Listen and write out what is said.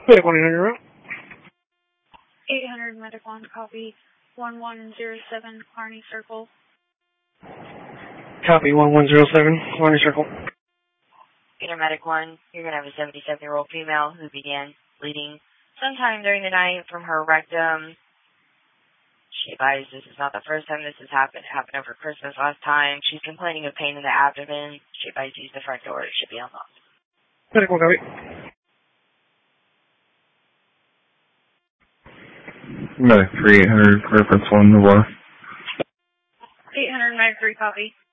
Medic 100 route. 800 Medic 1, copy. 1107 Kearney Circle. Copy 1107 Kearney Circle. Medic 1, you're going to have a 77-year-old female who began bleeding sometime during the night from her rectum. She advised this is not the first time this has happened. It happened over Christmas last time. She's complaining of pain in the abdomen. She advised to use the front door. It should be unlocked. Medic 1, copy. Medic 3, 800, reference 1, Navarre. 800 Medic 3, copy.